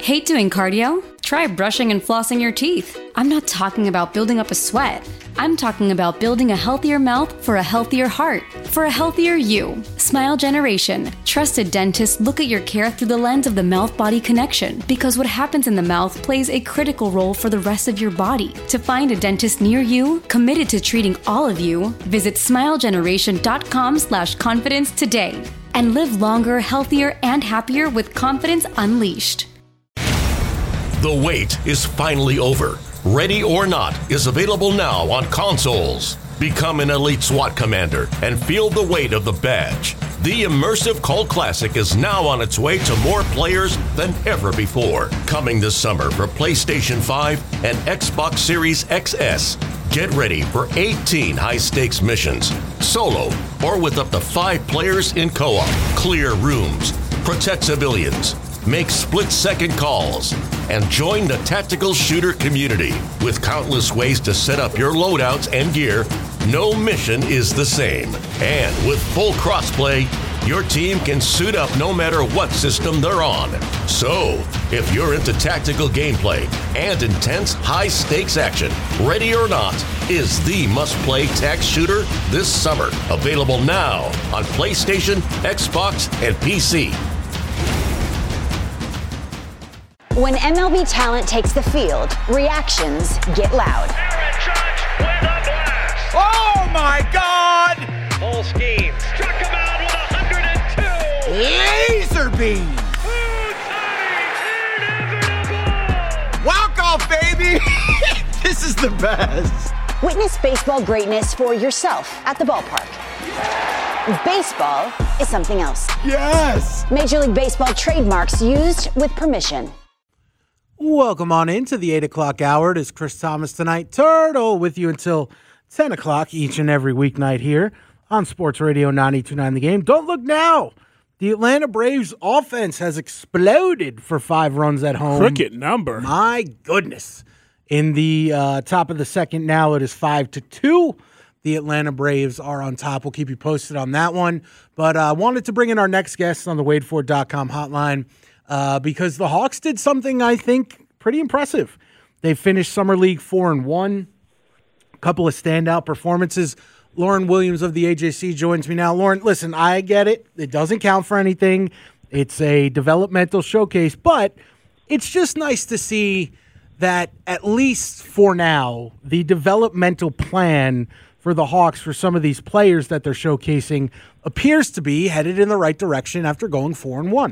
Hate doing cardio? Try brushing and flossing your teeth. I'm not talking about building up a sweat. I'm talking about building a healthier mouth for a healthier heart, for a healthier you. Smile Generation. Trusted dentists look at your care through the lens of the mouth-body connection, because what happens in the mouth plays a critical role for the rest of your body. To find a dentist near you, committed to treating all of you, visit smilegeneration.com/confidence today. And live longer, healthier, and happier with confidence unleashed. The wait is finally over. Ready or Not is available now on consoles. Become an elite SWAT commander and feel the weight of the badge. The immersive cult classic is now on its way to more players than ever before. Coming this summer for PlayStation 5 and Xbox Series XS. Get ready for 18 high-stakes missions, solo or with up to 5 players in co-op. Clear rooms, protect civilians, make split-second calls, and join the tactical shooter community. With countless ways to set up your loadouts and gear, no mission is the same. And with full crossplay, your team can suit up no matter what system they're on. So, if you're into tactical gameplay and intense high-stakes action, Ready or Not is the must-play tac shooter this summer. Available now on PlayStation, Xbox, and PC. When MLB talent takes the field, reactions get loud. Aaron Judge with a blast. Oh my God! Full scheme. Struck him out with 102. Laser beam. Inevitable. Walk off, baby. This is the best. Witness baseball greatness for yourself at the ballpark. Baseball is something else. Yes. Major League Baseball trademarks used with permission. Welcome on into the 8 o'clock hour. It is Chris Thomas tonight. Turtle with you until 10 o'clock each and every weeknight here on Sports Radio 92.9 The Game. Don't look now. The Atlanta Braves offense has exploded for 5 runs at home. Cricket number. My goodness. In the top of the second now, it is 5-2. The Atlanta Braves are on top. We'll keep you posted on that one. But I wanted to bring in our next guest on the WadeFord.com hotline. Because the Hawks did something, I think, pretty impressive. They finished Summer League 4-1. A couple of standout performances. Lauren Williams of the AJC joins me now. Lauren, listen, I get it. It doesn't count for anything. It's a developmental showcase. But it's just nice to see that, at least for now, the developmental plan for the Hawks for some of these players that they're showcasing appears to be headed in the right direction after going 4-1.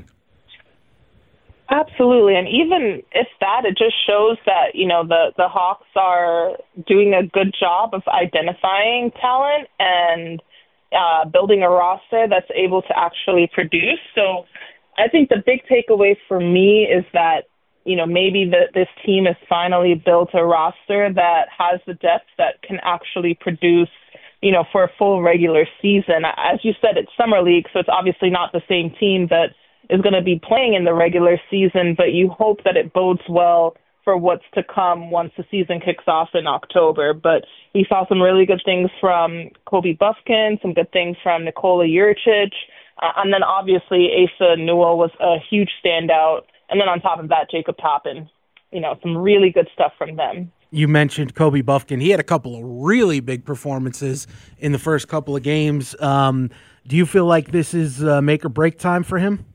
Absolutely. And even if that, it just shows that, you know, the Hawks are doing a good job of identifying talent and building a roster that's able to actually produce. So I think the big takeaway for me is that, you know, maybe this team has finally built a roster that has the depth that can actually produce, you know, for a full regular season. As you said, it's Summer League, so it's obviously not the same team that is going to be playing in the regular season, but you hope that it bodes well for what's to come once the season kicks off in October. But we saw some really good things from Kobe Buffkin, some good things from Nikola Juricic, and then obviously Asa Newell was a huge standout. And then on top of that, Jacob Toppin, you know, some really good stuff from them. You mentioned Kobe Buffkin. He had a couple of really big performances in the first couple of games. Do you feel like this is make or break time for him?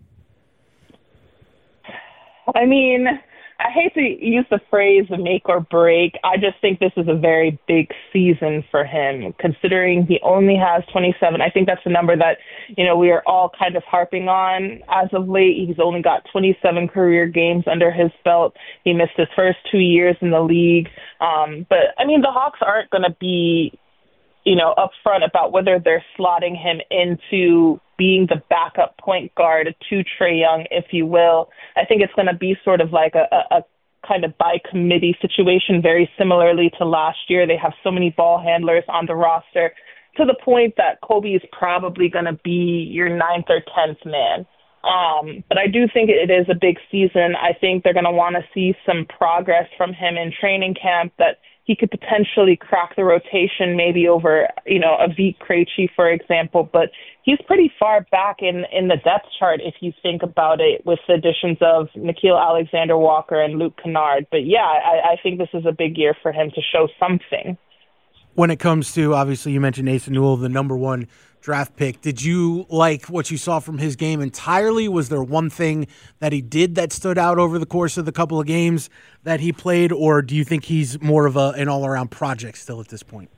I mean, I hate to use the phrase make or break. I just think this is a very big season for him, considering he only has 27. I think that's the number that, you know, we are all kind of harping on as of late. He's only got 27 career games under his belt. He missed his first 2 years in the league. But, I mean, the Hawks aren't going to be, you know, upfront about whether they're slotting him into being the backup point guard to Trae Young, if you will. I think it's going to be sort of like a kind of by committee situation, very similarly to last year. They have so many ball handlers on the roster to the point that Kobe is probably going to be your 9th or 10th man. But I do think it is a big season. I think they're going to want to see some progress from him in training camp, that he could potentially crack the rotation maybe over, a Vit Krejci, for example. But he's pretty far back in the depth chart if you think about it, with the additions of Nickeil Alexander-Walker and Luke Kennard. But yeah, I think this is a big year for him to show something. When it comes to, obviously, you mentioned Mason Newell, the number one draft pick. Did you like what you saw from his game entirely? Was there one thing that he did that stood out over the course of the couple of games that he played, or do you think he's more of an all-around project still at this point?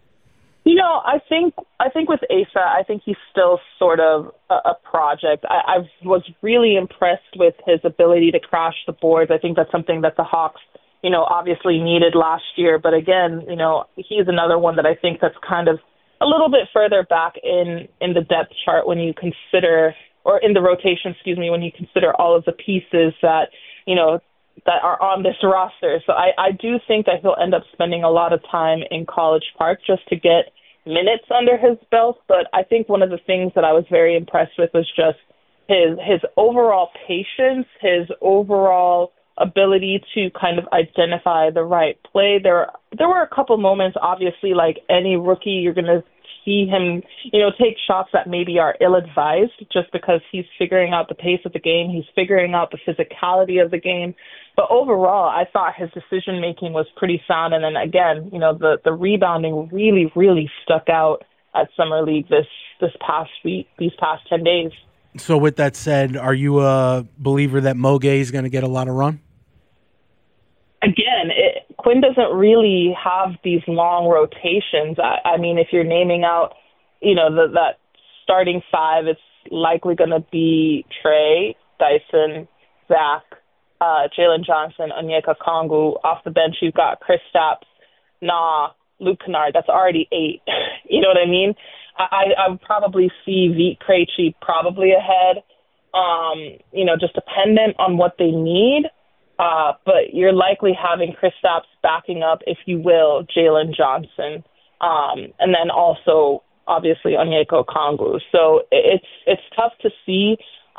I think with Asa, I think he's still sort of a project. I was really impressed with his ability to crash the boards. I think that's something that the Hawks, obviously needed last year. But again, he's another one that I think that's kind of a little bit further back in the depth chart when you consider, or in the rotation, when you consider all of the pieces that, that are on this roster. So I do think that he'll end up spending a lot of time in College Park just to get minutes under his belt. But I think one of the things that I was very impressed with was just his overall patience, his overall ability to kind of identify the right play. There were a couple moments, obviously, like any rookie, you're going to see him, take shots that maybe are ill-advised just because he's figuring out the pace of the game. He's figuring out the physicality of the game. But overall, I thought his decision-making was pretty sound. And then again, the rebounding really, really stuck out at Summer League this past week, these past 10 days. So with that said, are you a believer that Mo Gay is going to get a lot of run? Again, Quinn doesn't really have these long rotations. I mean, if you're naming out, that starting five, it's likely going to be Trey, Dyson, Zach, Jalen Johnson, Onyeka Okongwu. Off the bench, you've got Kristaps, Luke Kennard. That's already 8. You know what I mean? I would probably see Vit Krejci probably ahead, just dependent on what they need. But you're likely having Kristaps backing up, if you will, Jalen Johnson, and then also obviously Onyeka Okongwu. So it's tough to see.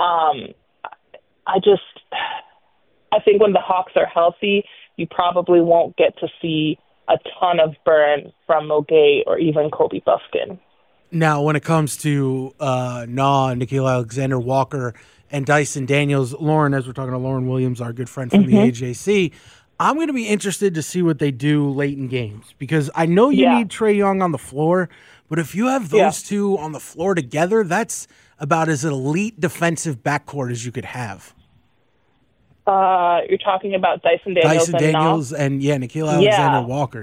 I think when the Hawks are healthy, you probably won't get to see a ton of burn from Mo Gay or even Kobe Buffkin. Now, when it comes to Nickeil Alexander-Walker and Dyson Daniels, Lauren, as we're talking to Lauren Williams, our good friend from the AJC, I'm going to be interested to see what they do late in games, because I know you need Trae Young on the floor, but if you have those two on the floor together, that's about as elite defensive backcourt as you could have. You're talking about Dyson Daniels and Nickeil Alexander-Walker,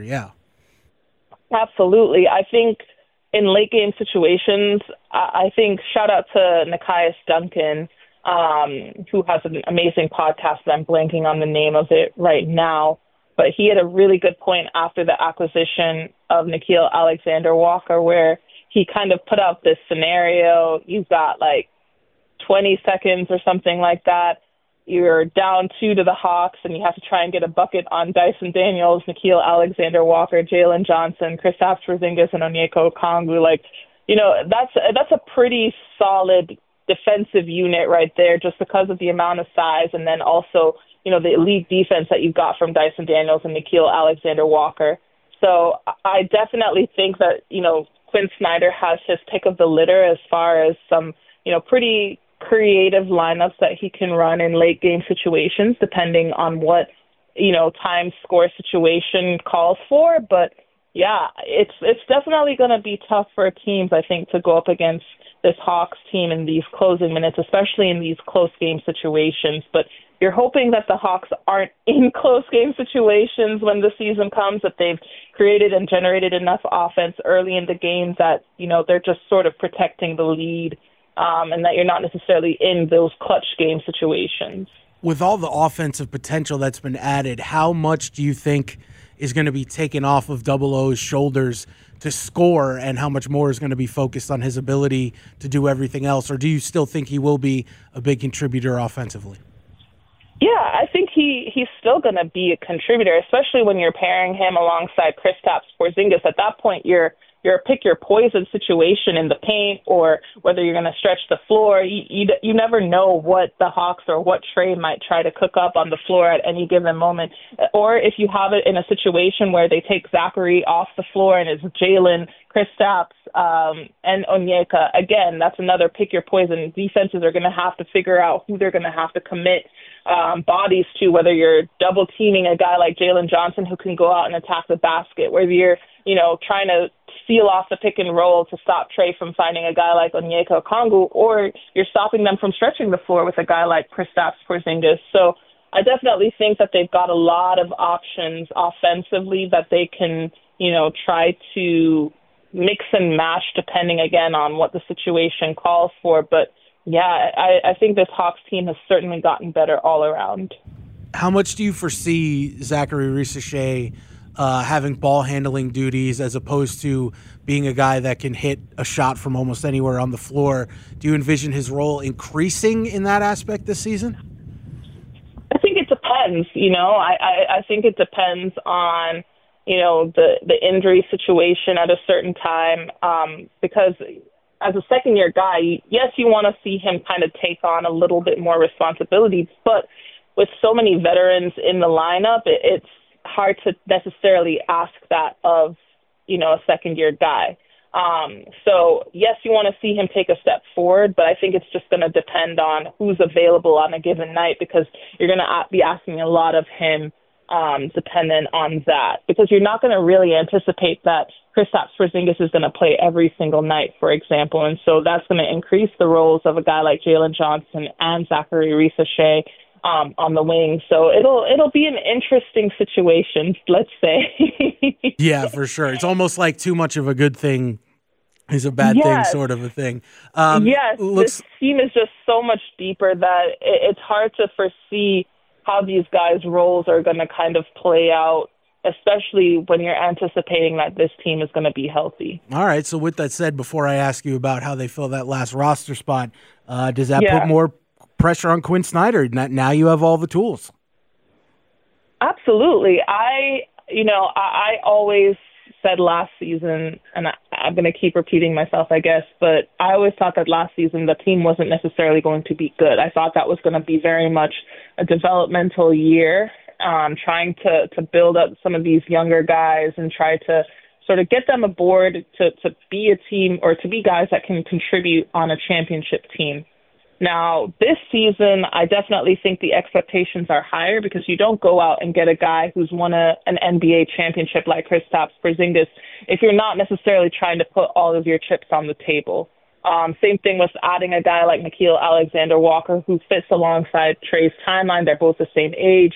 Absolutely. I think in late game situations, I think shout out to Nekias Duncan, who has an amazing podcast that I'm blanking on the name of it right now. But he had a really good point after the acquisition of Nickeil Alexander-Walker, where he kind of put out this scenario. You've got like 20 seconds or something like that. You're down 2 to the Hawks, and you have to try and get a bucket on Dyson Daniels, Nickeil Alexander-Walker, Jalen Johnson, Kristaps Porzingis, and Onyeka Okongwu. That's a pretty solid defensive unit right there, just because of the amount of size, and then also, the elite defense that you've got from Dyson Daniels and Nickeil Alexander-Walker. So I definitely think that, Quinn Snyder has his pick of the litter as far as some, pretty creative lineups that he can run in late game situations, depending on what, time score situation calls for. But yeah, it's definitely going to be tough for teams, I think, to go up against this Hawks team in these closing minutes, especially in these close game situations. But you're hoping that the Hawks aren't in close game situations when the season comes, that they've created and generated enough offense early in the game that, they're just sort of protecting the lead, and that you're not necessarily in those clutch game situations. With all the offensive potential that's been added, how much do you think is going to be taken off of Double O's shoulders to score, and how much more is going to be focused on his ability to do everything else? Or do you still think he will be a big contributor offensively? Yeah, I think he's still going to be a contributor, especially when you're pairing him alongside Kristaps Porzingis. At that point, you're your pick your poison situation in the paint or whether you're going to stretch the floor. You never know what the Hawks or what Trae might try to cook up on the floor at any given moment. Or if you have it in a situation where they take Zachary off the floor and it's Jalen, Kristaps, and Onyeka, again, that's another pick your poison. Defenses are going to have to figure out who they're going to have to commit bodies to, whether you're double teaming a guy like Jalen Johnson who can go out and attack the basket, whether you're, trying to seal off the pick and roll to stop Trae from finding a guy like Onyeka Okongwu, or you're stopping them from stretching the floor with a guy like Kristaps Porzingis. So I definitely think that they've got a lot of options offensively that they can, try to mix and match depending, again, on what the situation calls for. But, yeah, I think this Hawks team has certainly gotten better all around. How much do you foresee Zachary Risacher having ball handling duties as opposed to being a guy that can hit a shot from almost anywhere on the floor? Do you envision his role increasing in that aspect this season? I think it depends. I think it depends on, the injury situation at a certain time, because as a second-year guy, yes, you want to see him kind of take on a little bit more responsibility, but with so many veterans in the lineup, it's hard to necessarily ask that of, a second-year guy. So, yes, you want to see him take a step forward, but I think it's just going to depend on who's available on a given night, because you're going to be asking a lot of him dependent on that, because you're not going to really anticipate that Kristaps Porzingis is going to play every single night, for example, and so that's going to increase the roles of a guy like Jalen Johnson and Zachary Risacher on the wing. So it'll be an interesting situation, let's say. Yeah, for sure. It's almost like too much of a good thing is a bad thing, sort of a thing. Yes, this team is just so much deeper that it's hard to foresee how these guys' roles are going to kind of play out, especially when you're anticipating that this team is going to be healthy. All right, so with that said, before I ask you about how they fill that last roster spot, does that put more pressure on Quinn Snyder? Now you have all the tools. Absolutely. I always said last season, and I'm going to keep repeating myself, I guess, but I always thought that last season the team wasn't necessarily going to be good. I thought that was going to be very much a developmental year, trying to build up some of these younger guys and try to sort of get them aboard to be a team or to be guys that can contribute on a championship team. Now, this season, I definitely think the expectations are higher because you don't go out and get a guy who's won an NBA championship like Kristaps Porzingis if you're not necessarily trying to put all of your chips on the table. Same thing with adding a guy like Nickeil Alexander-Walker who fits alongside Trae's timeline. They're both the same age.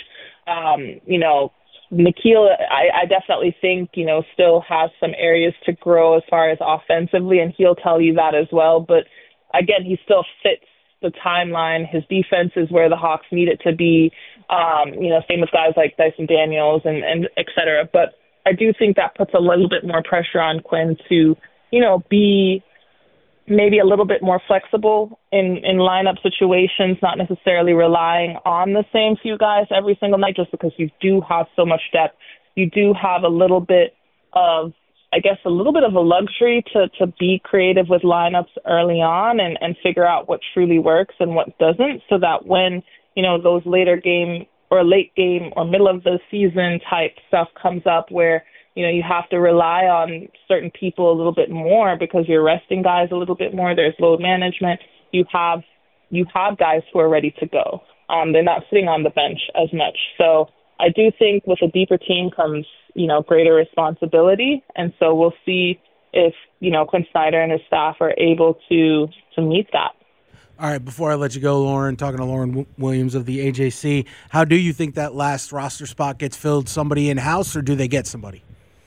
Nickeil, I definitely think, still has some areas to grow as far as offensively, and he'll tell you that as well. But, again, he still fits the timeline. His defense is where the Hawks need it to be. Same with guys like Dyson Daniels and et cetera. But I do think that puts a little bit more pressure on Quinn to, be maybe a little bit more flexible in lineup situations, not necessarily relying on the same few guys every single night, just because you do have so much depth. You do have a little bit of a luxury to be creative with lineups early on and figure out what truly works and what doesn't, so that when, those later game or late game or middle of the season type stuff comes up where, you have to rely on certain people a little bit more because you're resting guys a little bit more, there's load management, you have guys who are ready to go. They're not sitting on the bench as much. So I do think with a deeper team comes, greater responsibility. And so we'll see if, Quinn Snyder and his staff are able to meet that. All right, before I let you go, Lauren, talking to Lauren Williams of the AJC, how do you think that last roster spot gets filled? Somebody in-house, or do they get somebody?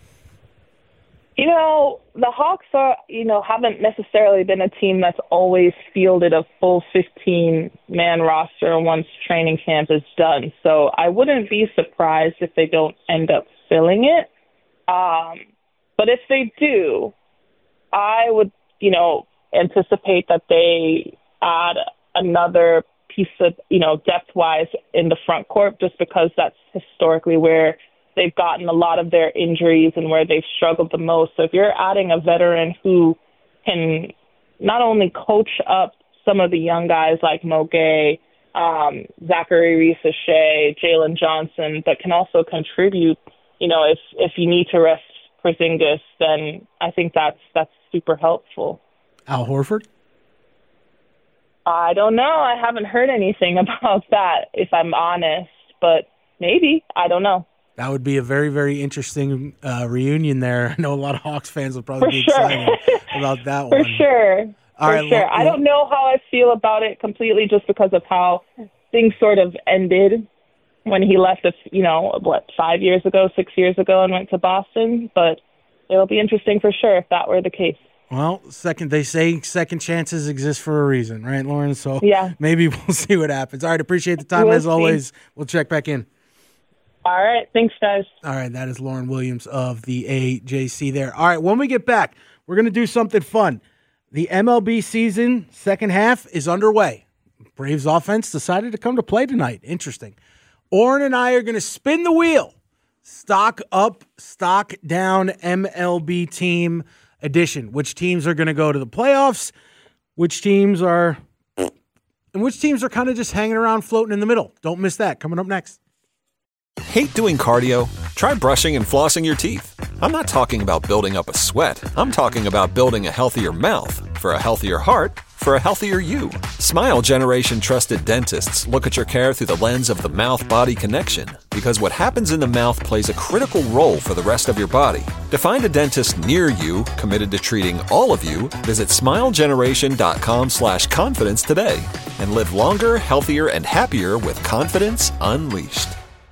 The Hawks are, haven't necessarily been a team that's always fielded a full 15-man roster once training camp is done. So I wouldn't be surprised if they don't end up filling it. But if they do, I would, anticipate that they add another piece of, depth-wise in the front court, just because that's historically where they've gotten a lot of their injuries and where they've struggled the most. So if you're adding a veteran who can not only coach up some of the young guys like Mo Gay, Zachary Reese-Shea, Jalen Johnson, but can also contribute, if you need to rest Porzingis, then I think that's super helpful. Al Horford? I don't know. I haven't heard anything about that, if I'm honest, but maybe. I don't know. That would be a very, very interesting reunion there. I know a lot of Hawks fans will probably be excited about that one. For sure. All right, I don't know how I feel about it completely just because of how things sort of ended when he left, 5 years ago, 6 years ago, and went to Boston. But it'll be interesting for sure if that were the case. Well, they say second chances exist for a reason, right, Lauren? So yeah, maybe we'll see what happens. All right, appreciate the time as always. We'll check back in. All right, thanks, guys. All right, that is Lauren Williams of the AJC there. All right, when we get back, we're going to do something fun. The MLB season second half is underway. Braves offense decided to come to play tonight. Interesting. Oren and I are going to spin the wheel. Stock up, stock down MLB team edition. Which teams are going to go to the playoffs? Which teams are kind of just hanging around, floating in the middle? Don't miss that. Coming up next. Hate doing cardio? Try brushing and flossing your teeth. I'm not talking about building up a sweat. I'm talking about building a healthier mouth. For a healthier heart, for a healthier you. Smile Generation trusted dentists look at your care through the lens of the mouth-body connection, because what happens in the mouth plays a critical role for the rest of your body. To find a dentist near you committed to treating all of you, visit smilegeneration.com/confidence today and live longer, healthier, and happier with confidence unleashed.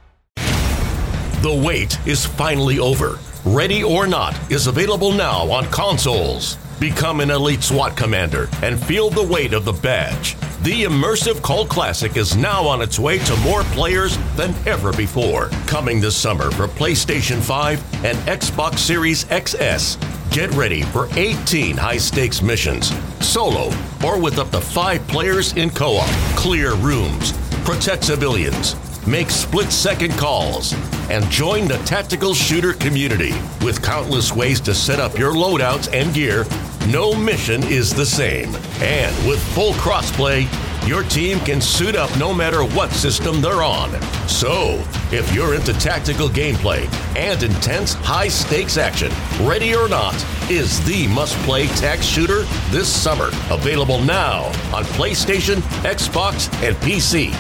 The wait is finally over. Ready or Not is available now on consoles. Become an elite SWAT commander and feel the weight of the badge. The immersive Cult Classic is now on its way to more players than ever before. Coming this summer for PlayStation 5 and Xbox Series XS. Get ready for 18 high-stakes missions, solo or with up to 5 players in co-op. Clear rooms, protect civilians, make split-second calls, and join the tactical shooter community. With countless ways to set up your loadouts and gear, no mission is the same. And with full crossplay, your team can suit up no matter what system they're on. So, if you're into tactical gameplay and intense high-stakes action, Ready or Not is the must-play tac shooter this summer. Available now on PlayStation, Xbox, and PC.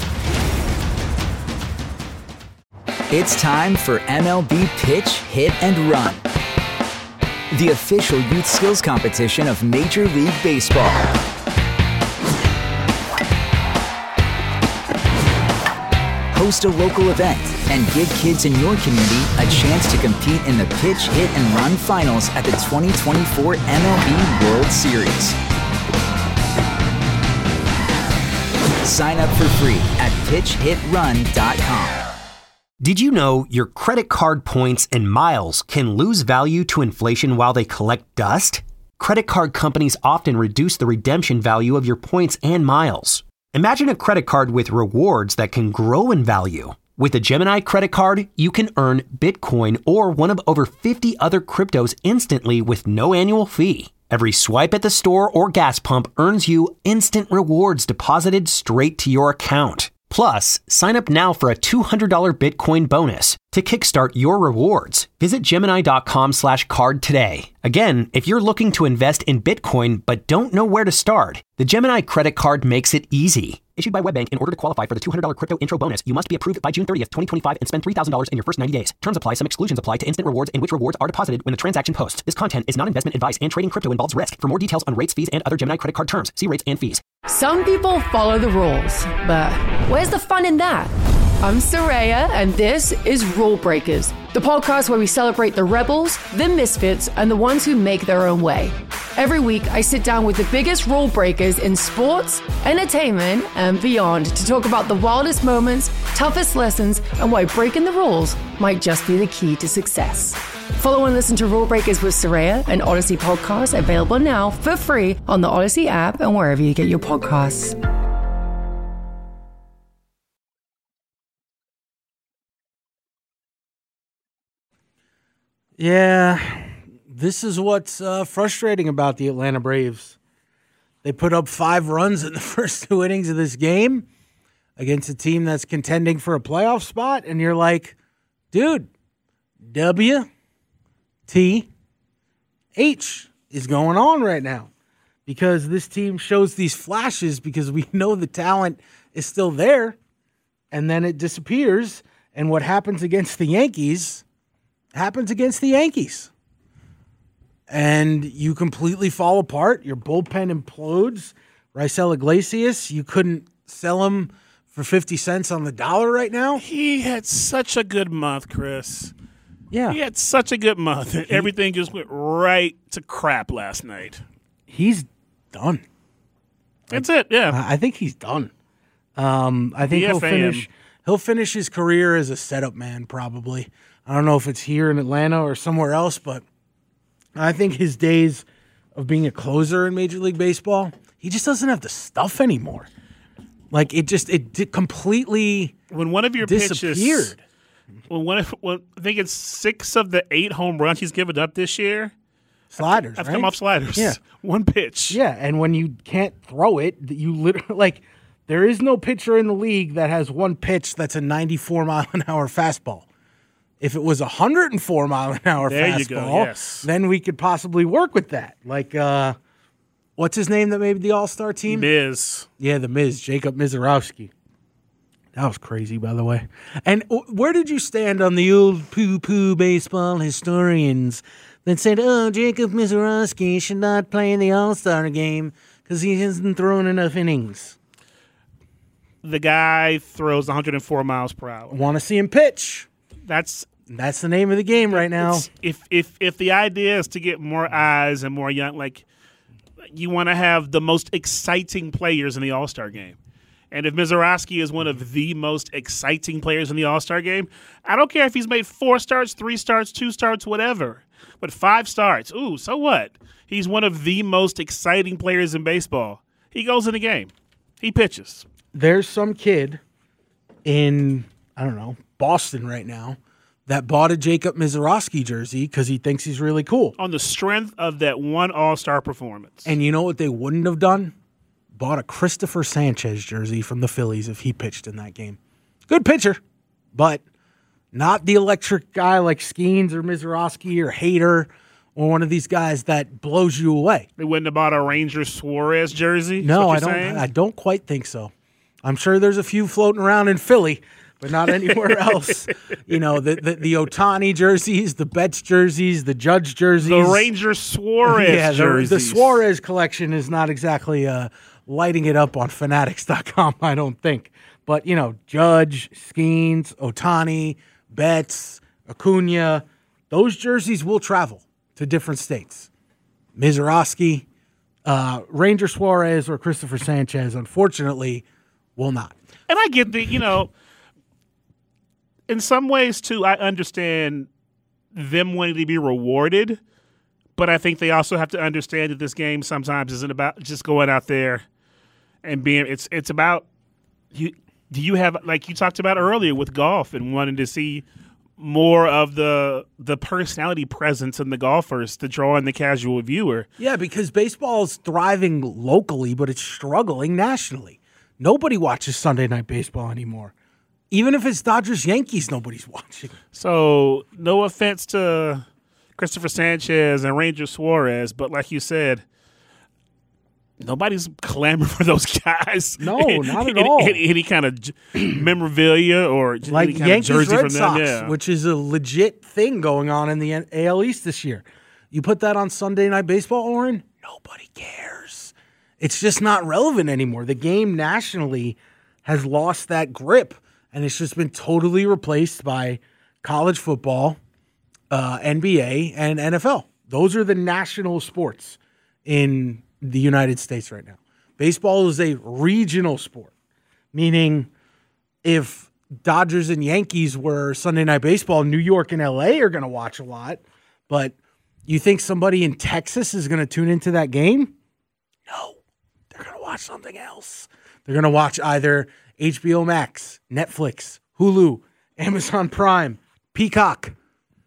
It's time for MLB Pitch, Hit, and Run, the official youth skills competition of Major League Baseball. Host a local event and give kids in your community a chance to compete in the Pitch, Hit, and Run finals at the 2024 MLB World Series. Sign up for free at pitchhitrun.com. Did you know your credit card points and miles can lose value to inflation while they collect dust? Credit card companies often reduce the redemption value of your points and miles. Imagine a credit card with rewards that can grow in value. With a Gemini credit card, you can earn Bitcoin or one of over 50 other cryptos instantly with no annual fee. Every swipe at the store or gas pump earns you instant rewards deposited straight to your account. Plus, sign up now for a $200 Bitcoin bonus. To kickstart your rewards, visit Gemini.com/card today. Again, if you're looking to invest in Bitcoin but don't know where to start, the Gemini credit card makes it easy. Issued by WebBank, in order to qualify for the $200 crypto intro bonus, you must be approved by June 30th, 2025 and spend $3,000 in your first 90 days. Terms apply. Some exclusions apply to instant rewards in which rewards are deposited when the transaction posts. This content is not investment advice and trading crypto involves risk. For more details on rates, fees, and other Gemini credit card terms, see rates and fees. Some people follow the rules, but where's the fun in that? I'm Soraya, and this is Rule Breakers, the podcast where we celebrate the rebels, the misfits, and the ones who make their own way. Every week, I sit down with the biggest rule breakers in sports, entertainment, and beyond to talk about the wildest moments, toughest lessons, and why breaking the rules might just be the key to success. Follow and listen to Rule Breakers with Soraya, an Odyssey podcast available now for free on the Odyssey app and wherever you get your podcasts. Yeah, this is what's frustrating about the Atlanta Braves. They put up 5 runs in the first 2 innings of this game against a team that's contending for a playoff spot, and you're like, dude, WTH is going on right now, because this team shows these flashes because we know the talent is still there, and then it disappears, and what happens against the Yankees happens against the Yankees. And you completely fall apart. Your bullpen implodes. Raisel Iglesias, you couldn't sell him for 50 cents on the dollar right now. He had such a good month, Chris. Yeah. He had such a good month. Everything just went right to crap last night. He's done. That's it, yeah. I think he's done. I think he'll finish his career as a setup man, probably. I don't know if it's here in Atlanta or somewhere else, but I think his days of being a closer in Major League Baseball, he just doesn't have the stuff anymore. Like, it completely when one of your disappeared. Pitches, when I think it's 6 of the 8 home runs he's given up this year, sliders, have right? come off sliders. Yeah. One pitch. Yeah, and when you can't throw it, you literally, like, there is no pitcher in the league that has one pitch that's a 94-mile-an-hour fastball. If it was a 104-mile-an-hour fastball, then we could possibly work with that. Like, what's his name that made the All-Star team? Miz. Yeah, the Miz, Jacob Mizorowski. That was crazy, by the way. And where did you stand on the old poo-poo baseball historians that said, oh, Jacob Mizorowski should not play in the All-Star game because he hasn't thrown enough innings? The guy throws 104 miles per hour. Want to see him pitch. That's the name of the game right now. If the idea is to get more eyes and more young, like, you want to have the most exciting players in the All-Star game. And if Mizorowski is one of the most exciting players in the All-Star game, I don't care if he's made 4 starts, 3 starts, 2 starts, whatever. But 5 starts, ooh, so what? He's one of the most exciting players in baseball. He goes in the game. He pitches. There's some kid in, I don't know, Boston right now that bought a Jacob Mizorowski jersey because he thinks he's really cool. On the strength of that one All-Star performance. And you know what they wouldn't have done? Bought a Christopher Sanchez jersey from the Phillies if he pitched in that game. Good pitcher, but not the electric guy like Skeens or Mizorowski or Hader or one of these guys that blows you away. They wouldn't have bought a Ranger Suarez jersey? No, I don't quite think so. I'm sure there's a few floating around in Philly, but not anywhere else. You know, the Ohtani jerseys, the Betts jerseys, the Judge jerseys. The Ranger Suarez jerseys. The Suarez collection is not exactly lighting it up on Fanatics.com, I don't think. But, you know, Judge, Skeens, Ohtani, Betts, Acuna, those jerseys will travel to different states. Mizorowski, Ranger Suarez, or Christopher Sanchez, unfortunately, will not. And I get in some ways, too, I understand them wanting to be rewarded, but I think they also have to understand that this game sometimes isn't about just going out there and being – it's about you. Do you have, like you talked about earlier with golf and wanting to see more of the personality presence in the golfers to draw in the casual viewer? Yeah, because baseball is thriving locally, but it's struggling nationally. Nobody watches Sunday Night Baseball anymore. Even if it's Dodgers-Yankees, nobody's watching. So, no offense to Christopher Sanchez and Ranger Suarez, but like you said, nobody's clamoring for those guys. No, not at all. Any kind of memorabilia or like any kind Yankees of jersey Red from Sox, them, yeah. which is a legit thing going on in the AL East this year. You put that on Sunday Night Baseball, Oren, nobody cares. It's just not relevant anymore. The game nationally has lost that grip, and it's just been totally replaced by college football, NBA, and NFL. Those are the national sports in the United States right now. Baseball is a regional sport, meaning if Dodgers and Yankees were Sunday Night Baseball, New York and LA are going to watch a lot, but you think somebody in Texas is going to tune into that game? No. They're going to watch something else. They're going to watch either HBO Max, Netflix, Hulu, Amazon Prime, Peacock.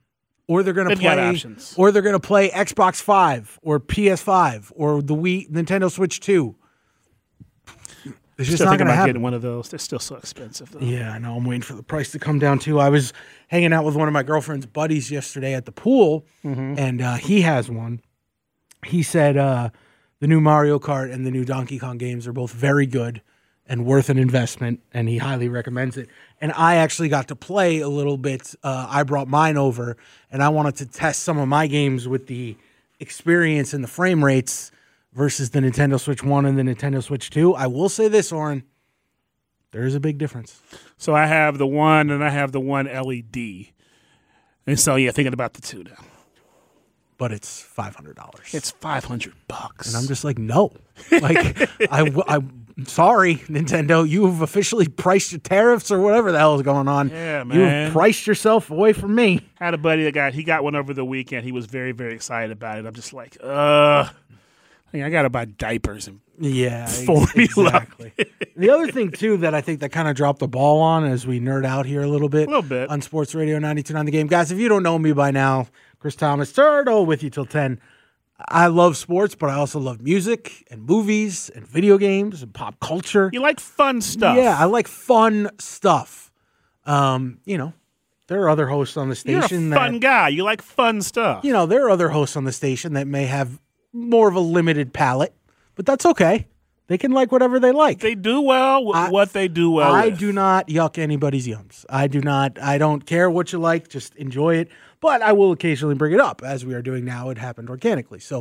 or they're going to play Xbox 5 or PS5 or the Nintendo Switch 2. It's just not going to happen. Getting one of those. They're still so expensive, though. Yeah, I know. I'm waiting for the price to come down, too. I was hanging out with one of my girlfriend's buddies yesterday at the pool, and he has one. He said the new Mario Kart and the new Donkey Kong games are both very good and worth an investment, and he highly recommends it. And I actually got to play a little bit. I brought mine over, and I wanted to test some of my games with the experience and the frame rates versus the Nintendo Switch 1 and the Nintendo Switch 2. I will say this, Oren, there is a big difference. So I have the one, and I have the one LED. And so, yeah, thinking about the two now. But it's $500. It's $500. And I'm just like, no. Like, I'm sorry, Nintendo. You've officially priced your tariffs or whatever the hell is going on. Yeah, man. You've priced yourself away from me. I had a buddy that got one over the weekend. He was very, very excited about it. I'm just like, I got to buy diapers and formula. Exactly. The other thing, too, that I think that kind of dropped the ball on as we nerd out here a little bit on Sports Radio 92.9 The Game. Guys, if you don't know me by now, Chris Thomas, Turtle with you till 10. I love sports, but I also love music and movies and video games and pop culture. You like fun stuff. Yeah, I like fun stuff. There are other hosts on the station. You're a fun guy. You like fun stuff. There are other hosts on the station that may have more of a limited palate, but that's okay. They can like whatever they like. They do well with what they do well I with. do not yuck anybody's yums. I don't care what you like. Just enjoy it. But I will occasionally bring it up, as we are doing now. It happened organically. So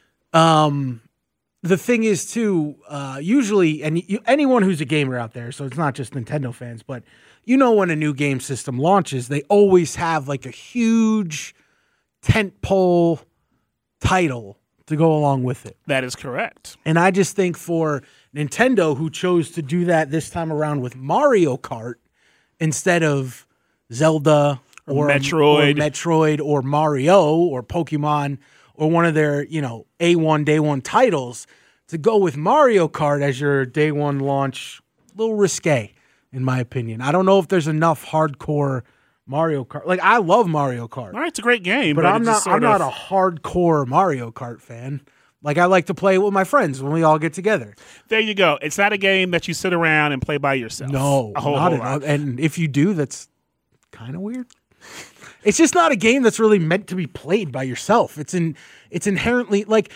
the thing is, too, usually, and anyone who's a gamer out there, so it's not just Nintendo fans, but when a new game system launches, they always have like a huge tentpole title to go along with it. That is correct. And I just think for Nintendo, who chose to do that this time around with Mario Kart instead of Zelda or Metroid or Mario or Pokemon or one of their, A1 day one titles, to go with Mario Kart as your day one launch, a little risque, in my opinion. I don't know if there's enough hardcore Mario Kart. Like, I love Mario Kart. All right, it's a great game, but I'm not a hardcore Mario Kart fan. Like, I like to play it with my friends when we all get together. There you go. It's not a game that you sit around and play by yourself. No, not at all. And if you do, that's kind of weird. It's just not a game that's really meant to be played by yourself. It's inherently like,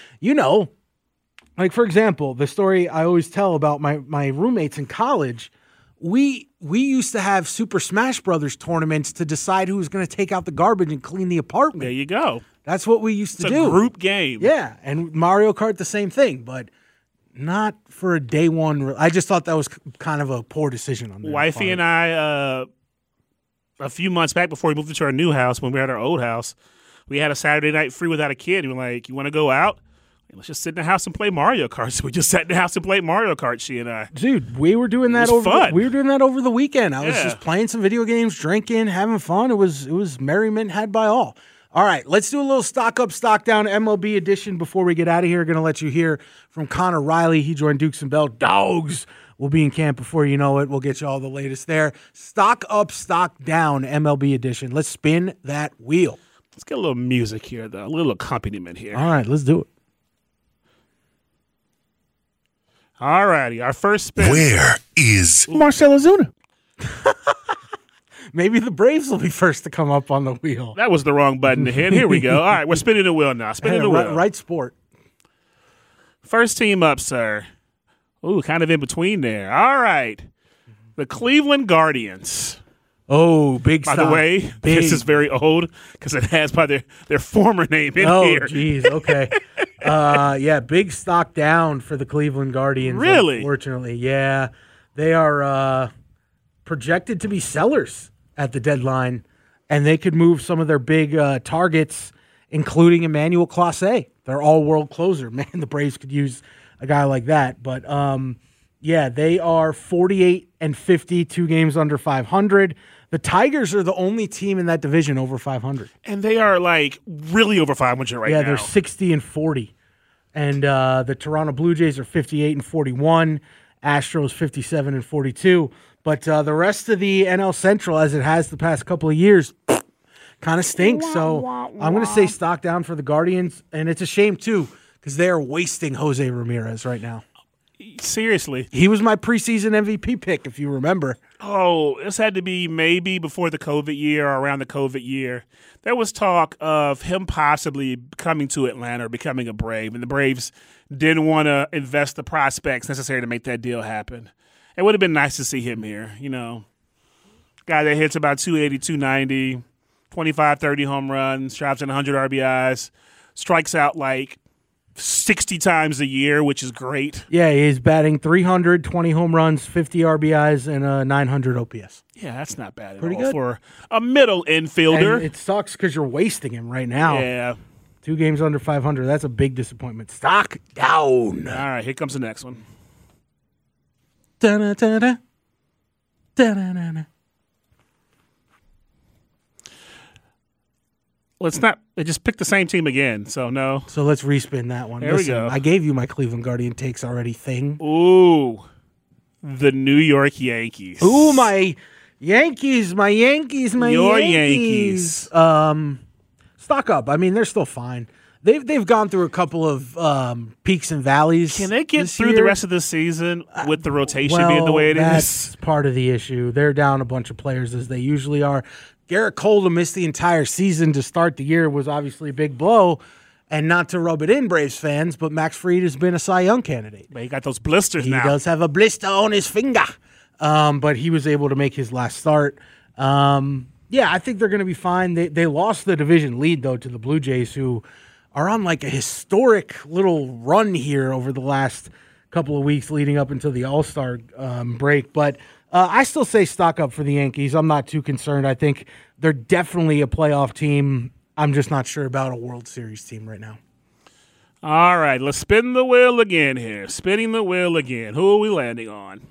for example, the story I always tell about my roommates in college. We used to have Super Smash Brothers tournaments to decide who was going to take out the garbage and clean the apartment. There you go. That's what we used to do. It's a group game. Yeah, and Mario Kart, the same thing, but not for a day one. I just thought that was kind of a poor decision on their Wifey part. and I, a few months back before we moved into our new house, when we were at our old house, we had a Saturday night free without a kid. We were like, you want to go out? Let's just sit in the house and play Mario Kart. So we just sat in the house and played Mario Kart, she and I. Dude, we were doing that over the weekend. I was just playing some video games, drinking, having fun. It was merriment had by all. All right, let's do a little stock up, stock down MLB edition before we get out of here. Going to let you hear from Connor Riley. He joined Dukes and Bell. Dogs will be in camp before you know it. We'll get you all the latest there. Stock up, stock down MLB edition. Let's spin that wheel. Let's get a little music here, though. A little accompaniment here. All right, let's do it. All righty, our first spin. Where is Marcell Ozuna? Maybe the Braves will be first to come up on the wheel. That was the wrong button to hit. Here we go. All right, we're spinning the wheel now. Spinning the wheel. Right sport. First team up, sir. Ooh, kind of in between there. All right. The Cleveland Guardians. Oh, big stock. By the way, this is very old because it has by their former name in here. Oh, geez. Okay. Big stock down for the Cleveland Guardians. Really? Unfortunately, yeah. They are projected to be sellers at the deadline, and they could move some of their big targets, including Emmanuel Clase, their all-world closer. Man, the Braves could use a guy like that. But, they are 48-50, 2 games under 500. The Tigers are the only team in that division over 500. And they are, really over 500 right now. Yeah, they're 60-40. And the Toronto Blue Jays are 58-41. Astros 57-42. But the rest of the NL Central, as it has the past couple of years, kind of stinks. So I'm going to say stock down for the Guardians. And it's a shame, too, because they are wasting Jose Ramirez right now. Seriously. He was my preseason MVP pick, if you remember. Oh, this had to be maybe before the COVID year or around the COVID year. There was talk of him possibly coming to Atlanta or becoming a Brave, and the Braves didn't want to invest the prospects necessary to make that deal happen. It would have been nice to see him here, you know. Guy that hits about 280, 290, 25, 30 home runs, drives in 100 RBIs, strikes out like 60 times a year, which is great. Yeah, he's batting 300, 20 home runs, 50 RBIs, and a 900 OPS. Yeah, that's not bad at Pretty all good. for a middle infielder. And it sucks because you're wasting him right now. Yeah. 2 games under 500. That's a big disappointment. Stock down. All right, here comes the next one. Da-da-da-da. Da-da-da-da. Let's not just pick the same team again, so no. So let's respin that one. There we go. I gave you my Cleveland Guardian takes already thing. Ooh, the New York Yankees. Ooh, my Yankees. Your Yankees. Stock up. I mean, they're still fine. They've gone through a couple of peaks and valleys. Can they get through the rest of the season with the rotation being the way it that's part of the issue. They're down a bunch of players as they usually are. Garrett Cole to miss the entire season to start the year was obviously a big blow, and not to rub it in, Braves fans, but Max Fried has been a Cy Young candidate. But he got those blisters now. He does have a blister on his finger, but he was able to make his last start. Yeah, I think they're going to be fine. They lost the division lead, though, to the Blue Jays, who are on like a historic little run here over the last couple of weeks leading up until the All-Star break. But I still say stock up for the Yankees. I'm not too concerned. I think they're definitely a playoff team. I'm just not sure about a World Series team right now. All right, let's spin the wheel again here. Spinning the wheel again. Who are we landing on?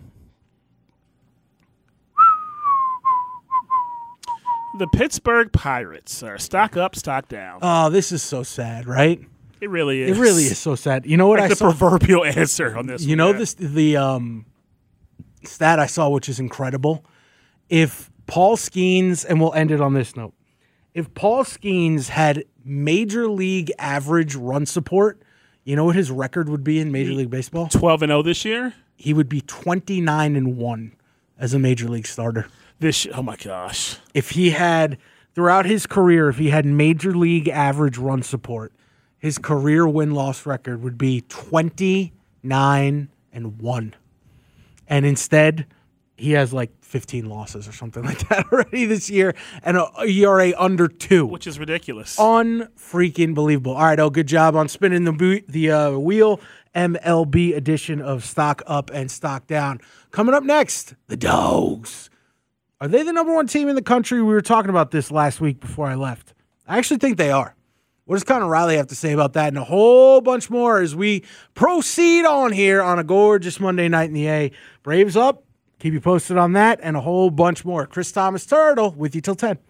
The Pittsburgh Pirates are stock up, stock down. Oh, this is so sad, right? It really is. It really is so sad. You know what like I saw? saw? The proverbial answer on this. You know this the stat I saw, which is incredible. If Paul Skeens, and we'll end it on this note, if Paul Skeens had major league average run support, you know what his record would be in Major League Baseball? 12-0 this year? He would be 29-1 as a major league starter. Oh my gosh. If he had, throughout his career, if he had major league average run support, his career win-loss record would be 29-1. And instead, he has like 15 losses or something like that already this year, and a ERA under 2. Which is ridiculous. Unfreaking believable. All right, good job on spinning the wheel. MLB edition of Stock Up and Stock Down. Coming up next, the Dogs. Are they the number 1 team in the country? We were talking about this last week before I left. I actually think they are. What does Connor Riley have to say about that and a whole bunch more as we proceed on here on a gorgeous Monday night in the A? Braves up. Keep you posted on that and a whole bunch more. Chris Thomas Turtle with you till 10.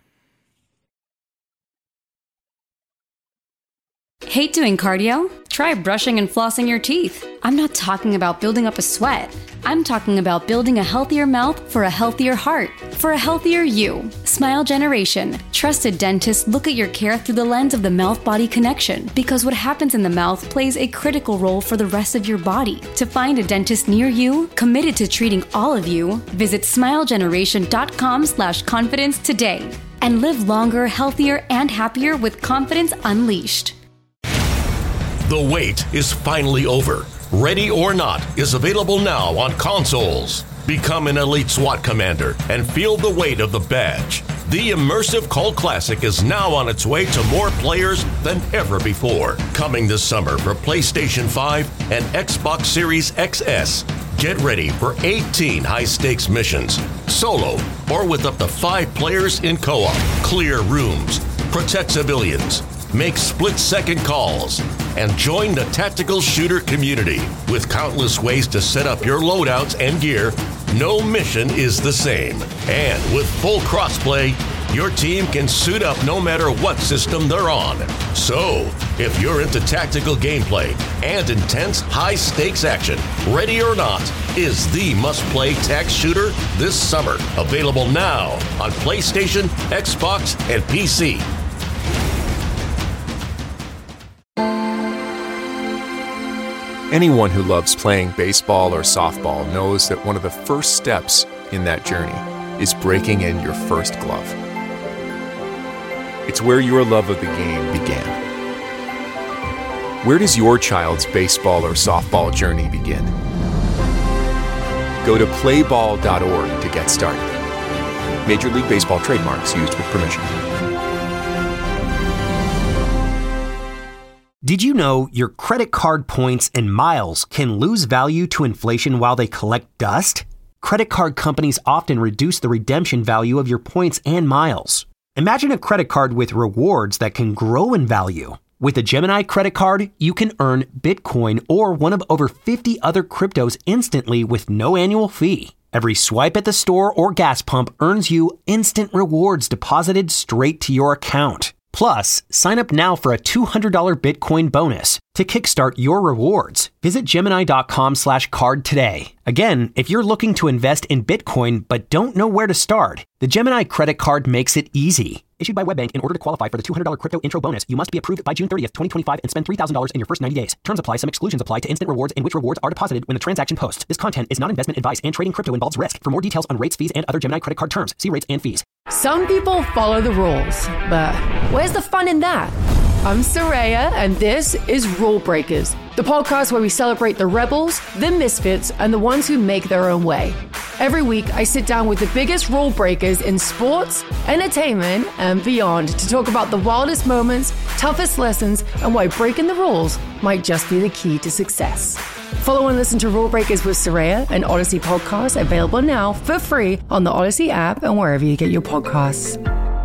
Hate doing cardio? Try brushing and flossing your teeth. I'm not talking about building up a sweat. I'm talking about building a healthier mouth for a healthier heart, for a healthier you. Smile Generation. Trusted dentists look at your care through the lens of the mouth-body connection because what happens in the mouth plays a critical role for the rest of your body. To find a dentist near you, committed to treating all of you, visit smilegeneration.com/confidence today and live longer, healthier, and happier with confidence unleashed. The wait is finally over. Ready or Not is available now on consoles. Become an elite SWAT commander and feel the weight of the badge. The immersive cult classic is now on its way to more players than ever before. Coming this summer for PlayStation 5 and Xbox Series XS. Get ready for 18 high-stakes missions, solo or with up to 5 players in co-op. Clear rooms, protect civilians, make split-second calls, and join the tactical shooter community. With countless ways to set up your loadouts and gear, no mission is the same. And with full crossplay, your team can suit up no matter what system they're on. So, if you're into tactical gameplay and intense high-stakes action, Ready or Not is the must-play tax shooter this summer. Available now on PlayStation, Xbox, and PC. Anyone who loves playing baseball or softball knows that one of the first steps in that journey is breaking in your first glove. It's where your love of the game began. Where does your child's baseball or softball journey begin? Go to playball.org to get started. Major League Baseball trademarks used with permission. Did you know your credit card points and miles can lose value to inflation while they collect dust? Credit card companies often reduce the redemption value of your points and miles. Imagine a credit card with rewards that can grow in value. With a Gemini credit card, you can earn Bitcoin or one of over 50 other cryptos instantly with no annual fee. Every swipe at the store or gas pump earns you instant rewards deposited straight to your account. Plus, sign up now for a $200 Bitcoin bonus. To kickstart your rewards, visit Gemini.com/card today. Again, if you're looking to invest in Bitcoin but don't know where to start, the Gemini credit card makes it easy. Issued by WebBank, in order to qualify for the $200 crypto intro bonus, you must be approved by June 30th, 2025 and spend $3,000 in your first 90 days. Terms apply. Some exclusions apply to instant rewards in which rewards are deposited when the transaction posts. This content is not investment advice and trading crypto involves risk. For more details on rates, fees, and other Gemini credit card terms, see rates and fees. Some people follow the rules, but where's the fun in that? I'm Soraya, and this is Rule Breakers, the podcast where we celebrate the rebels, the misfits, and the ones who make their own way. Every week, I sit down with the biggest rule breakers in sports, entertainment, and beyond to talk about the wildest moments, toughest lessons, and why breaking the rules might just be the key to success. Follow and listen to Rule Breakers with Soraya, an Odyssey podcast available now for free on the Odyssey app and wherever you get your podcasts.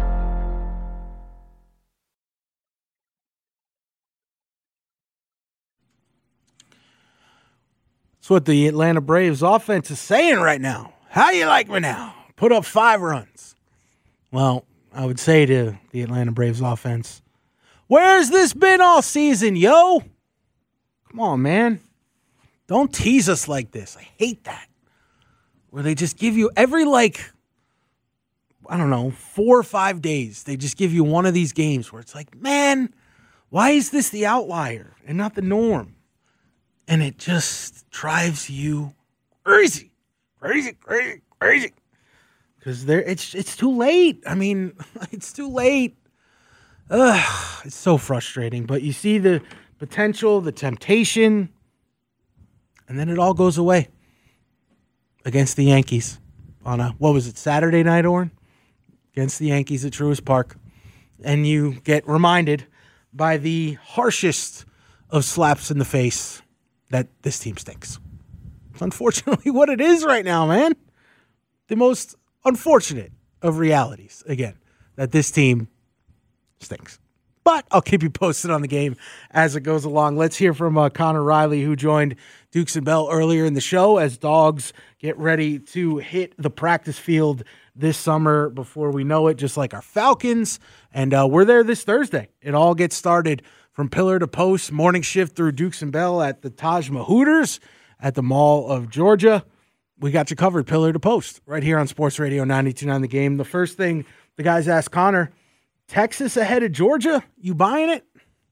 That's what the Atlanta Braves offense is saying right now. How you like me now? Put up 5 runs. Well, I would say to the Atlanta Braves offense, where's this been all season, yo? Come on, man. Don't tease us like this. I hate that. Where they just give you every, 4 or 5 days, they just give you one of these games where it's like, man, why is this the outlier and not the norm? And it just drives you crazy. Because it's too late. I mean, it's too late. It's so frustrating. But you see the potential, the temptation, and then it all goes away against the Yankees on Saturday night, Orrin? Against the Yankees at Truist Park. And you get reminded by the harshest of slaps in the face that this team stinks. It's unfortunately what it is right now, man. The most unfortunate of realities, again, that this team stinks. But I'll keep you posted on the game as it goes along. Let's hear from Connor Riley, who joined Dukes and Bell earlier in the show as Dogs get ready to hit the practice field this summer before we know it, just like our Falcons. And we're there this Thursday. It all gets started from pillar to post, morning shift through Dukes and Bell at the Taj Mahooters at the Mall of Georgia. We got you covered pillar to post right here on Sports Radio 92.9 The Game. The first thing the guys asked Connor, Texas ahead of Georgia, you buying it?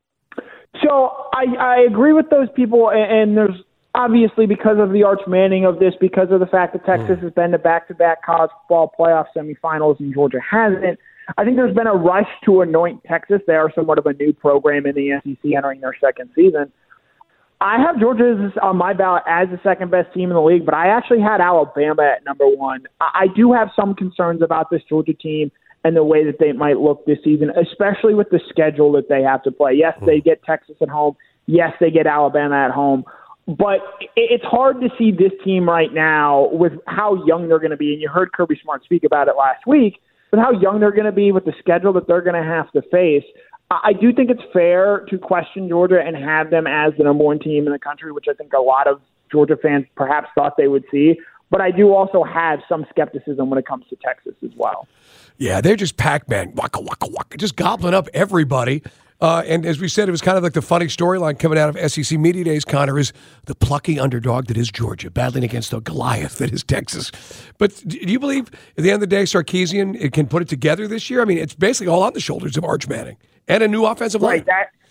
So I agree with those people, and there's obviously because of the Arch Manning of this, because of the fact that Texas has been to back-to-back college football playoff semifinals and Georgia hasn't. I think there's been a rush to anoint Texas. They are somewhat of a new program in the SEC entering their second season. I have Georgia on my ballot as the second-best team in the league, but I actually had Alabama at number 1. I do have some concerns about this Georgia team and the way that they might look this season, especially with the schedule that they have to play. Yes, they get Texas at home. Yes, they get Alabama at home. But it's hard to see this team right now with how young they're going to be. And you heard Kirby Smart speak about it last week, with how young they're going to be, with the schedule that they're going to have to face. I do think it's fair to question Georgia and have them as the number 1 team in the country, which I think a lot of Georgia fans perhaps thought they would see. But I do also have some skepticism when it comes to Texas as well. Yeah, they're just Pac-Man, waka, waka, waka, just gobbling up everybody. And as we said, it was kind of like the funny storyline coming out of SEC Media Days, Connor, is the plucky underdog that is Georgia battling against the Goliath that is Texas. But do you believe at the end of the day, Sarkisian it can put it together this year? I mean, it's basically all on the shoulders of Arch Manning and a new offensive line.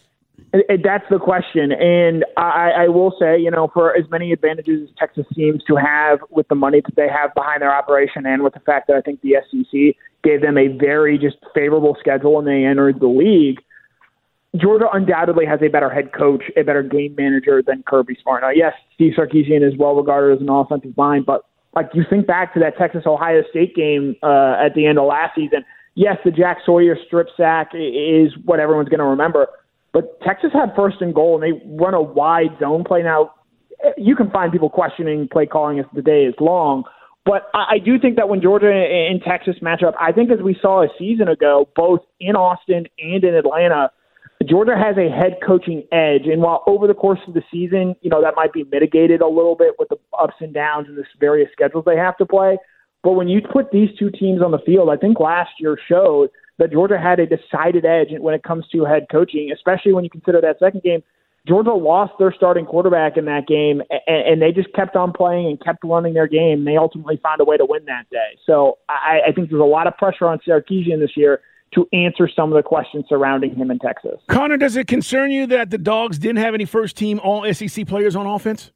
That's the question. And I will say, for as many advantages as Texas seems to have with the money that they have behind their operation and with the fact that I think the SEC gave them a very just favorable schedule when they entered the league, Georgia undoubtedly has a better head coach, a better game manager than Kirby Smart. Now, yes, Steve Sarkisian is well regarded as an offensive mind, but you think back to that Texas-Ohio State game at the end of last season, yes, the Jack Sawyer strip sack is what everyone's going to remember, but Texas had first and goal, and they run a wide zone play. Now, you can find people questioning play calling as the day is long, but I do think that when Georgia and Texas match up, I think as we saw a season ago, both in Austin and in Atlanta, Georgia has a head coaching edge, and while over the course of the season, that might be mitigated a little bit with the ups and downs and the various schedules they have to play, but when you put these two teams on the field, I think last year showed that Georgia had a decided edge when it comes to head coaching, especially when you consider that second game. Georgia lost their starting quarterback in that game, and they just kept on playing and kept running their game. They ultimately found a way to win that day. So I think there's a lot of pressure on Sarkisian this year to answer some of the questions surrounding him in Texas. Connor, does it concern you that the Dogs didn't have any first-team All-SEC players on offense?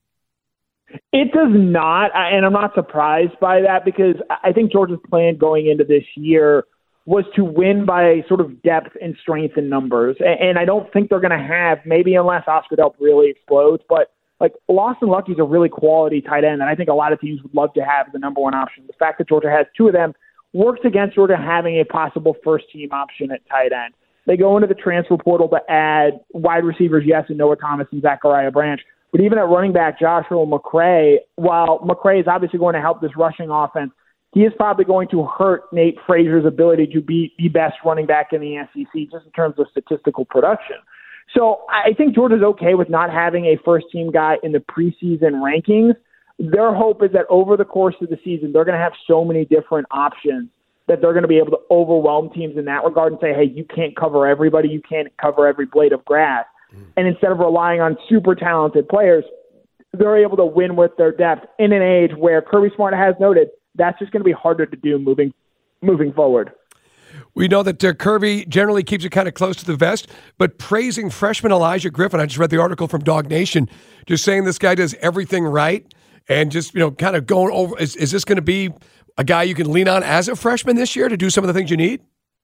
It does not, and I'm not surprised by that because I think Georgia's plan going into this year was to win by sort of depth and strength in numbers. And I don't think they're going to have, maybe unless Oscar Delp really explodes, but Lawson Lucky's a really quality tight end, and I think a lot of teams would love to have the number one option. The fact that Georgia has two of them works against Georgia having a possible first-team option at tight end. They go into the transfer portal to add wide receivers, yes, and Noah Thomas and Zachariah Branch. But even at running back, Joshua McCray, while McCray is obviously going to help this rushing offense, he is probably going to hurt Nate Frazier's ability to be the best running back in the SEC just in terms of statistical production. So I think Georgia's okay with not having a first-team guy in the preseason rankings. Their hope is that over the course of the season, they're going to have so many different options that they're going to be able to overwhelm teams in that regard and say, hey, you can't cover everybody, you can't cover every blade of grass. And instead of relying on super talented players, they're able to win with their depth in an age where Kirby Smart has noted that's just going to be harder to do moving forward. We know that Kirby generally keeps it kind of close to the vest, but praising freshman Elijah Griffin, I just read the article from Dog Nation, just saying this guy does everything right and just, kind of going over, is this going to be a guy you can lean on as a freshman this year to do some of the things you need?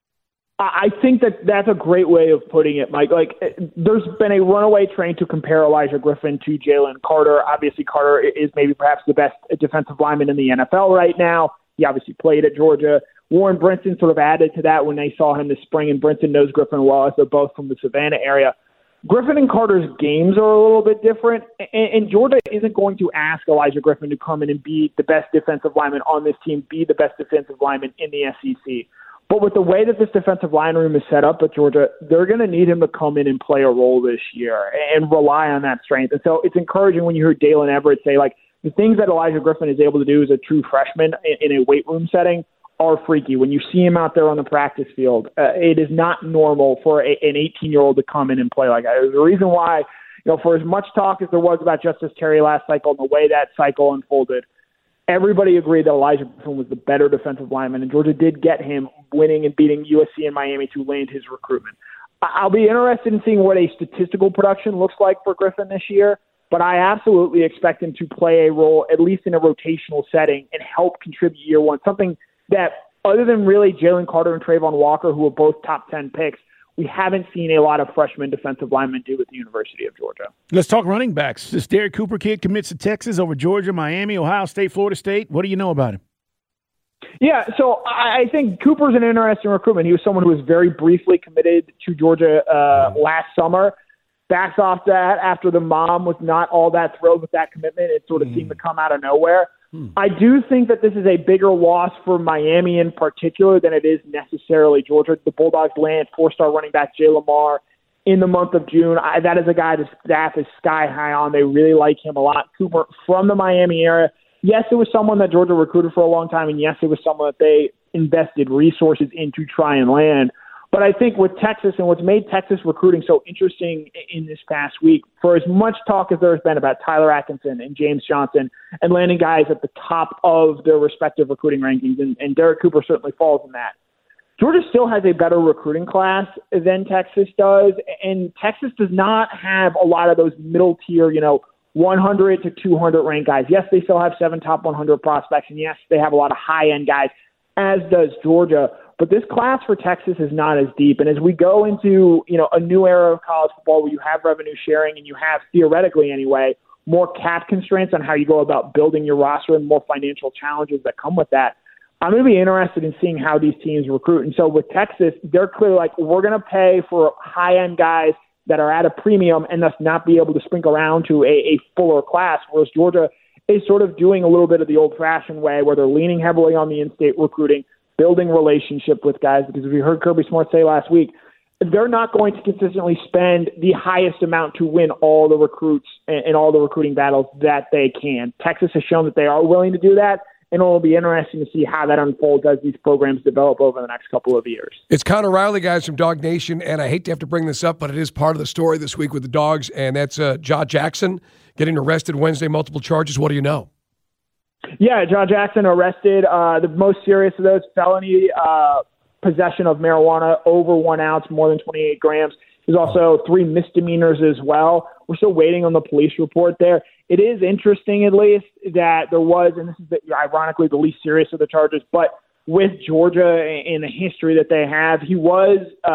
I think that's a great way of putting it, Mike. There's been a runaway train to compare Elijah Griffin to Jalen Carter. Obviously, Carter is maybe perhaps the best defensive lineman in the NFL right now. He obviously played at Georgia. Warren Brinson sort of added to that when they saw him this spring, and Brinson knows Griffin well as they're both from the Savannah area. Griffin and Carter's games are a little bit different, and Georgia isn't going to ask Elijah Griffin to come in and be the best defensive lineman on this team, be the best defensive lineman in the SEC. But with the way that this defensive line room is set up at Georgia, they're going to need him to come in and play a role this year and rely on that strength. And so it's encouraging when you hear Dalen Everett say, the things that Elijah Griffin is able to do as a true freshman in a weight room setting are freaky. When you see him out there on the practice field, it is not normal for an 18-year-old to come in and play like that. There's a reason why, for as much talk as there was about Justice Terry last cycle and the way that cycle unfolded, everybody agreed that Elijah Griffin was the better defensive lineman, and Georgia did get him winning and beating USC and Miami to land his recruitment. I'll be interested in seeing what a statistical production looks like for Griffin this year, but I absolutely expect him to play a role, at least in a rotational setting, and help contribute year one, something that other than really Jalen Carter and Trayvon Walker, who are both top 10 picks, we haven't seen a lot of freshman defensive linemen do at the University of Georgia. Let's talk running backs. This Derek Cooper kid commits to Texas over Georgia, Miami, Ohio State, Florida State. What do you know about him? Yeah, so I think Cooper's an interesting recruitment. He was someone who was very briefly committed to Georgia last summer. Backs off that after the mom was not all that thrilled with that commitment. It sort of seemed to come out of nowhere. I do think that this is a bigger loss for Miami in particular than it is necessarily Georgia. The Bulldogs land four-star running back Jay Lamar in the month of June. That is a guy the staff is sky high on. They really like him a lot. Cooper from the Miami area. Yes, it was someone that Georgia recruited for a long time, and yes, it was someone that they invested resources in to try and land. But I think with Texas and what's made Texas recruiting so interesting in this past week, for as much talk as there's been about Tyler Atkinson and James Johnson and landing guys at the top of their respective recruiting rankings, and Derek Cooper certainly falls in that, Georgia still has a better recruiting class than Texas does, and Texas does not have a lot of those middle tier, 100 to 200 ranked guys. Yes, they still have 7 top 100 prospects, and yes, they have a lot of high-end guys, as does Georgia. But this class for Texas is not as deep. And as we go into, a new era of college football where you have revenue sharing and you have, theoretically anyway, more cap constraints on how you go about building your roster and more financial challenges that come with that, I'm going to be interested in seeing how these teams recruit. And so with Texas, they're clearly like, we're going to pay for high-end guys that are at a premium and thus not be able to sprinkle around to a fuller class, whereas Georgia is sort of doing a little bit of the old-fashioned way where they're leaning heavily on the in-state recruiting, building relationship with guys, because we heard Kirby Smart say last week, they're not going to consistently spend the highest amount to win all the recruits and all the recruiting battles that they can. Texas has shown that they are willing to do that, and it'll be interesting to see how that unfolds as these programs develop over the next couple of years. It's Connor Riley, guys, from Dog Nation, and I hate to have to bring this up, but it is part of the story this week with the Dogs, and that's Jaw Jackson getting arrested Wednesday, multiple charges. What do you know? Yeah, Jaw Jackson arrested. The most serious of those, felony possession of marijuana over 1 ounce, more than 28 grams. There's also 3 misdemeanors as well. We're still waiting on the police report there. It is interesting, at least, that there was, and this is ironically the least serious of the charges, but with Georgia in the history that they have, he was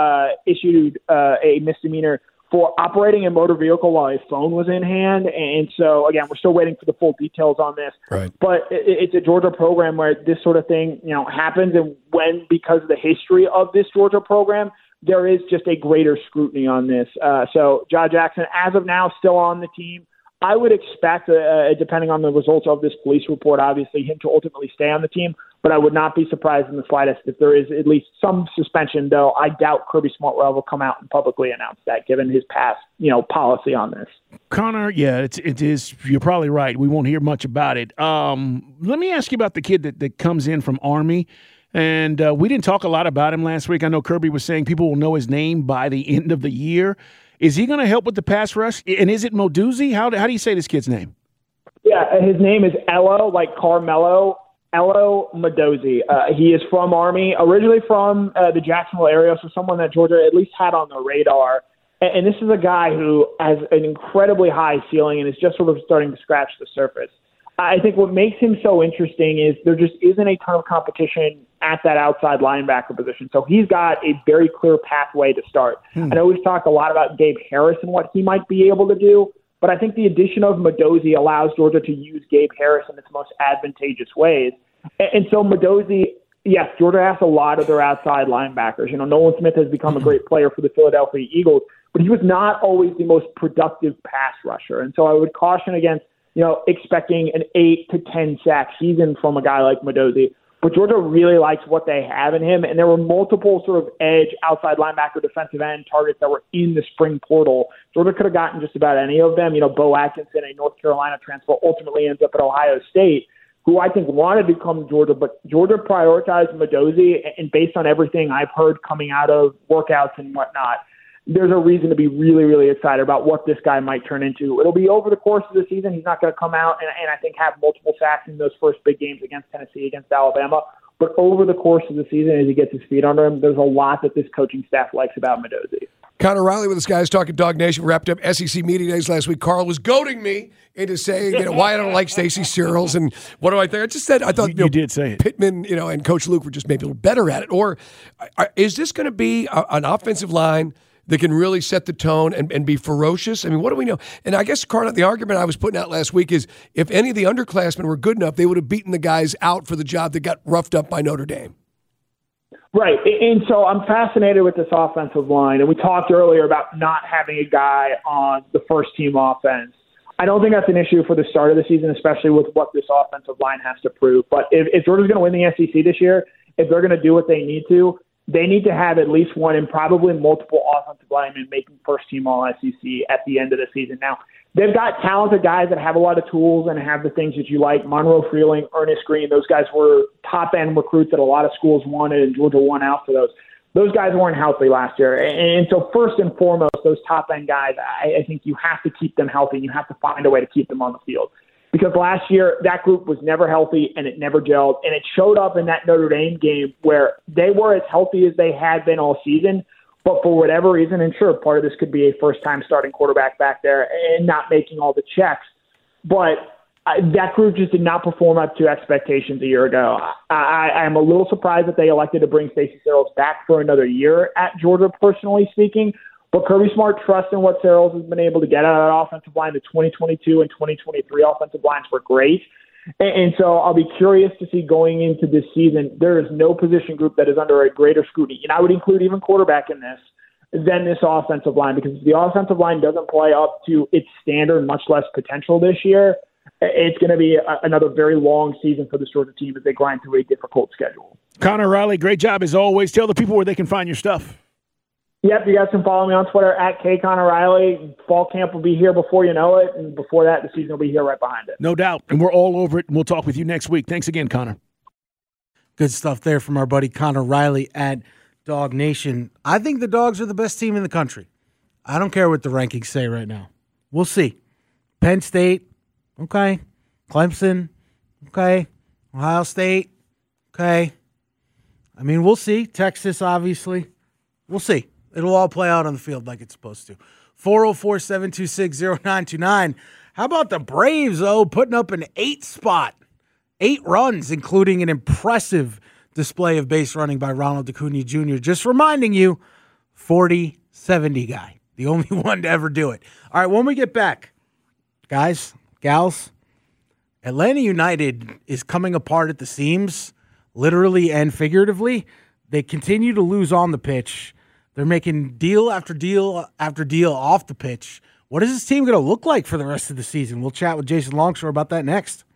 issued a misdemeanor for operating a motor vehicle while his phone was in hand. And so, again, we're still waiting for the full details on this. Right. But it's a Georgia program where this sort of thing, happens. And when, because of the history of this Georgia program, there is just a greater scrutiny on this. So Jaw Jackson, as of now, still on the team. I would expect, depending on the results of this police report, obviously, him to ultimately stay on the team. But I would not be surprised in the slightest if there is at least some suspension, though I doubt Kirby Smart will ever come out and publicly announce that, given his past, policy on this. Connor, yeah, it is. You're probably right. We won't hear much about it. Let me ask you about the kid that comes in from Army. And we didn't talk a lot about him last week. I know Kirby was saying people will know his name by the end of the year. Is he going to help with the pass rush? And is it Moduzzi? How do you say this kid's name? Yeah, his name is Elo, like Carmelo. Elo Moduzzi. He is from Army, originally from the Jacksonville area, so someone that Georgia at least had on the radar. And this is a guy who has an incredibly high ceiling and is just sort of starting to scratch the surface. I think what makes him so interesting is there just isn't a ton of competition at that outside linebacker position. So he's got a very clear pathway to start. I know we've talked a lot about Gabe Harris and what he might be able to do, but I think the addition of Moduzzi allows Georgia to use Gabe Harris in its most advantageous ways. And so Moduzzi, yes, Georgia has a lot of their outside linebackers. Nolan Smith has become a great player for the Philadelphia Eagles, but he was not always the most productive pass rusher. And so I would caution against expecting an 8 to 10 sack season from a guy like Moduzzi. But Georgia really likes what they have in him, and there were multiple sort of edge, outside linebacker, defensive end targets that were in the spring portal. Georgia could have gotten just about any of them. Bo Atkinson, a North Carolina transfer, ultimately ends up at Ohio State, who I think wanted to come to Georgia, but Georgia prioritized Moduzzi, and based on everything I've heard coming out of workouts and whatnot, there's a reason to be really, really excited about what this guy might turn into. It'll be over the course of the season. He's not going to come out and I think have multiple sacks in those first big games against Tennessee, against Alabama. But over the course of the season, as he gets his feet under him, there's a lot that this coaching staff likes about Moduzzi. Connor Riley with us, guys, talking Dog Nation. Wrapped up SEC Media Days last week. Carl was goading me into saying, why I don't like Stacey Searles and what do I think. I just said, I thought you did say it. Pittman, and Coach Luke were just maybe a little better at it. Or is this going to be an offensive line that can really set the tone and be ferocious? I mean, what do we know? And I guess, Carl, the argument I was putting out last week is if any of the underclassmen were good enough, they would have beaten the guys out for the job that got roughed up by Notre Dame. Right. And so I'm fascinated with this offensive line. And we talked earlier about not having a guy on the first-team offense. I don't think that's an issue for the start of the season, especially with what this offensive line has to prove. But if Georgia's going to win the SEC this year, if they're going to do what they need to have at least one and probably multiple offensive linemen making first-team All-SEC at the end of the season. Now, they've got talented guys that have a lot of tools and have the things that you like. Monroe Freeling, Ernest Green, those guys were top-end recruits that a lot of schools wanted, and Georgia won out for those. Those guys weren't healthy last year. And so first and foremost, those top-end guys, I think you have to keep them healthy. You have to find a way to keep them on the field. Because last year, that group was never healthy, and it never gelled. And it showed up in that Notre Dame game where they were as healthy as they had been all season. But for whatever reason, and sure, part of this could be a first-time starting quarterback back there and not making all the checks. But that group just did not perform up to expectations a year ago. I'm a little surprised that they elected to bring Stacey Searels back for another year at Georgia, personally speaking. But Kirby Smart trusts in what Searels has been able to get out of that offensive line. The 2022 and 2023 offensive lines were great. And so I'll be curious to see going into this season, there is no position group that is under a greater scrutiny. And I would include even quarterback in this than this offensive line, because if the offensive line doesn't play up to its standard, much less potential this year, it's going to be another very long season for this Georgia team as they grind through a difficult schedule. Connor Riley, great job as always. Tell the people where they can find your stuff. Yep, you guys can follow me on Twitter at @KConnorRiley. Fall camp will be here before you know it, and before that, the season will be here right behind it. No doubt, and we're all over it, and we'll talk with you next week. Thanks again, Connor. Good stuff there from our buddy Connor Riley at Dog Nation. I think the Dogs are the best team in the country. I don't care what the rankings say right now. We'll see. Penn State, okay. Clemson, okay. Ohio State, okay. I mean, we'll see. Texas, obviously. We'll see. It'll all play out on the field like it's supposed to. 404-726-0929. How about the Braves, putting up an 8 spot? 8 runs, including an impressive display of base running by Ronald Acuna Jr. Just reminding you, 40-70 guy. The only one to ever do it. All right, when we get back, guys, gals, Atlanta United is coming apart at the seams, literally and figuratively. They continue to lose on the pitch. They're making deal after deal after deal off the pitch. What is this team going to look like for the rest of the season? We'll chat with Jason Longshore about that next.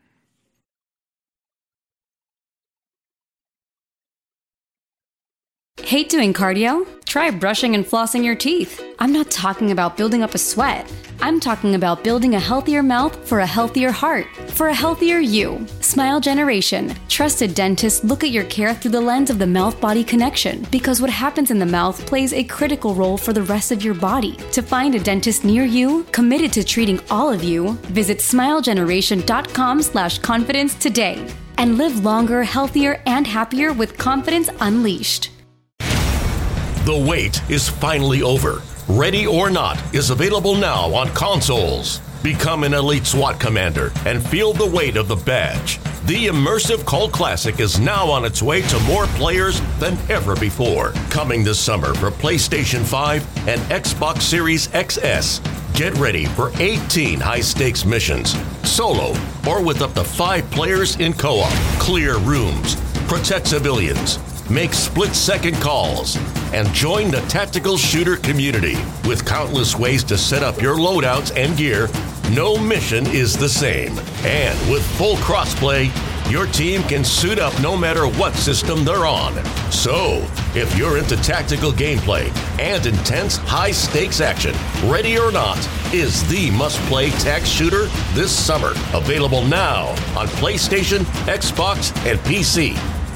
Hate doing cardio? Try brushing and flossing your teeth. I'm not talking about building up a sweat. I'm talking about building a healthier mouth for a healthier heart, for a healthier you. Smile Generation. Trusted dentists look at your care through the lens of the mouth-body connection, because what happens in the mouth plays a critical role for the rest of your body. To find a dentist near you, committed to treating all of you, visit smilegeneration.com/confidence today and live longer, healthier, and happier with confidence unleashed. The wait is finally over. Ready or Not is available now on consoles. Become an elite SWAT commander and feel the weight of the badge. The immersive cult classic is now on its way to more players than ever before. Coming this summer for PlayStation 5 and Xbox Series XS. Get ready for 18 high-stakes missions, solo or with up to 5 players in co-op. Clear rooms, protect civilians, make split-second calls, and join the tactical shooter community. With countless ways to set up your loadouts and gear, no mission is the same. And with full crossplay, your team can suit up no matter what system they're on. So, if you're into tactical gameplay and intense high-stakes action, Ready or Not is the must-play tac shooter this summer. Available now on PlayStation, Xbox, and PC.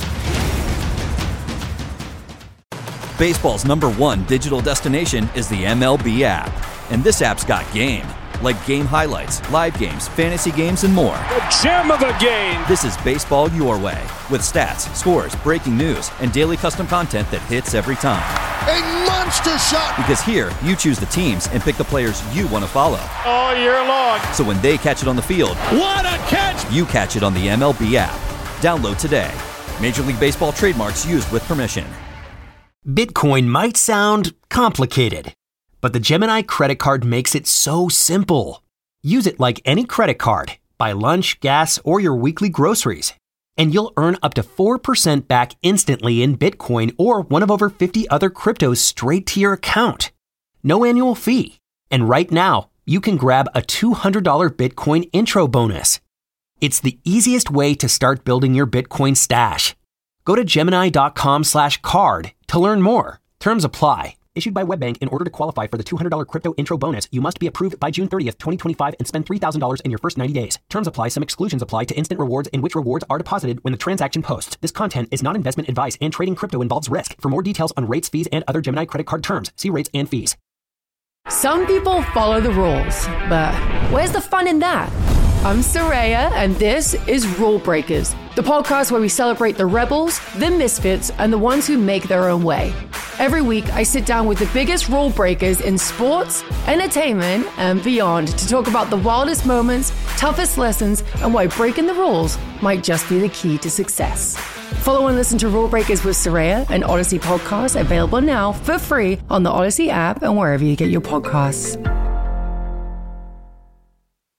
Baseball's #1 digital destination is the MLB app. And this app's got game. Like game highlights, live games, fantasy games, and more. The gem of the game! This is baseball your way. With stats, scores, breaking news, and daily custom content that hits every time. A monster shot! Because here, you choose the teams and pick the players you want to follow. All year long. So when they catch it on the field, what a catch! You catch it on the MLB app. Download today. Major League Baseball trademarks used with permission. Bitcoin might sound complicated, but the Gemini credit card makes it so simple. Use it like any credit card. Buy lunch, gas, or your weekly groceries, and you'll earn up to 4% back instantly in Bitcoin or one of over 50 other cryptos straight to your account. No annual fee. And right now, you can grab a $200 Bitcoin intro bonus. It's the easiest way to start building your Bitcoin stash. Go to Gemini.com/card to learn more. Terms apply. Issued by WebBank. In order to qualify for the $200 crypto intro bonus, you must be approved by June 30th, 2025 and spend $3,000 in your first 90 days. Terms apply. Some exclusions apply to instant rewards in which rewards are deposited when the transaction posts. This content is not investment advice and trading crypto involves risk. For more details on rates, fees, and other Gemini credit card terms, see rates and fees. Some people follow the rules, but where's the fun in that? I'm Soraya, and this is Rule Breakers, the podcast where we celebrate the rebels, the misfits, and the ones who make their own way. Every week, I sit down with the biggest rule breakers in sports, entertainment, and beyond to talk about the wildest moments, toughest lessons, and why breaking the rules might just be the key to success. Follow and listen to Rule Breakers with Soraya, an Odyssey podcast available now for free on the Odyssey app and wherever you get your podcasts.